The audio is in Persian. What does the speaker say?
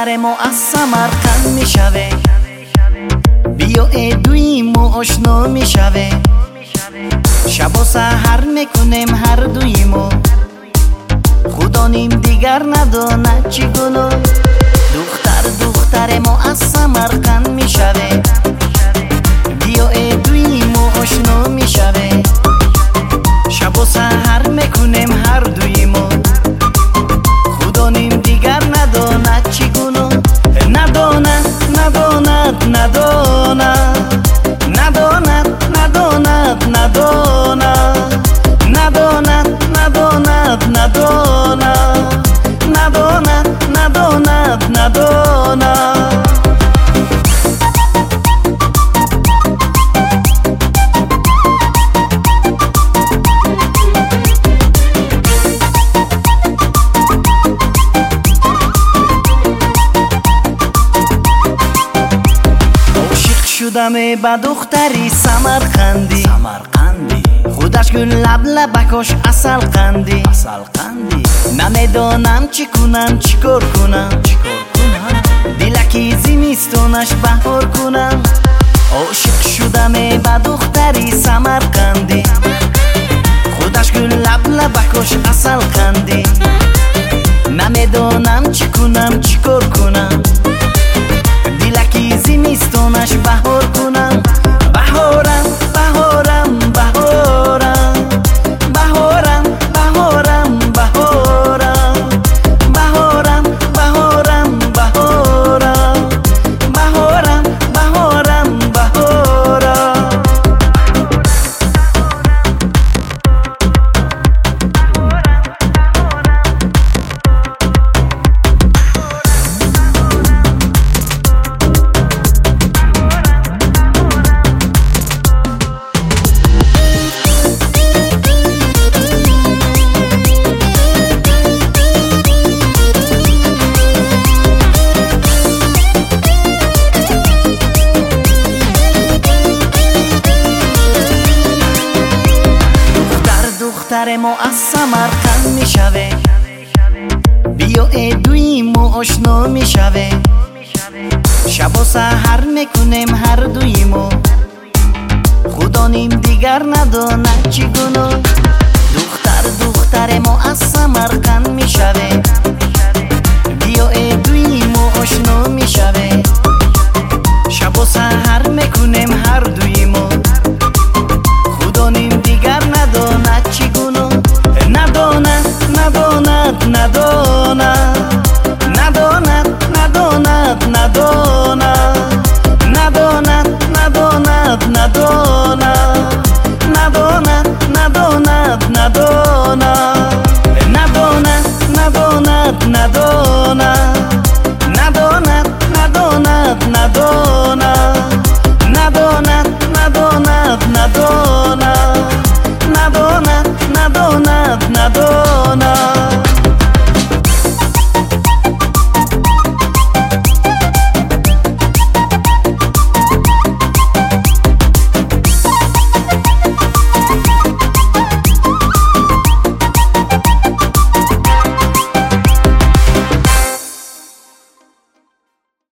دختر ما از سمرقند میشوه، بیا ادویم و آشنا میشوه. شب و سحر میکنیم هر دویمو، خدا نیم دیگر نداند چگونه. دختر ما از سمرقند میشوه، بیا ادویم و آشنا میشوه. شب و سحر میکنیم هر دویمو، خدا نیم دیگر نداند چگونه. نداند نداند نداند نداند نداند نداند نداند نداند نداند نداند نداند. شدم با دختری سمرقندی، خودش گل لب لبکاش اصل قندی. نمیدانم چی کنم چیکار کنم، دلکی زمستونش بهار کنم. عاشق شدم با دختری سمرقندی، خودش گل لب لبکاش اصل قندی. نمیدانم چی کنم چیکار کنم، دلکی زمستونش بهار کنم. بهارم بهارم بهارم بهارم بهارم بهارم بهارم بهارم بهارم بهارم بهارم بهارم. دختر ما از سمرقند میشوه، بیا ادویم و آشنا میشوه. شب و سحر میکنیم هر دویمو، خدا نیم دیگر نداند چگونه. دختر ما از سمرقند